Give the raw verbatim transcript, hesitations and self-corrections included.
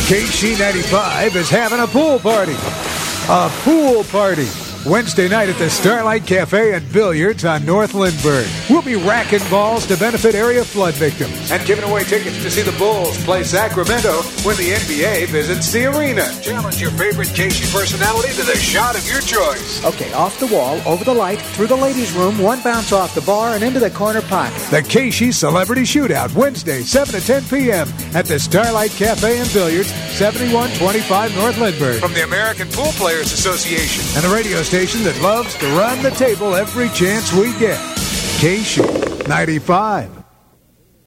K C ninety-five is having a pool party. A pool party. Wednesday night at the Starlight Cafe and Billiards on North Lindbergh. We'll be racking balls to benefit area flood victims and giving away tickets to see the Bulls play Sacramento when the N B A visits the arena. Challenge your favorite K C personality to the shot of your choice. Okay, off the wall, over the light, through the ladies' room, one bounce off the bar and into the corner pocket. The K C Celebrity Shootout, Wednesday, seven to ten p.m. at the Starlight Cafe and Billiards, seventy-one twenty-five North Lindbergh. From the American Pool Players Association and a radio station that loves to run the table every chance we get. K C ninety-five.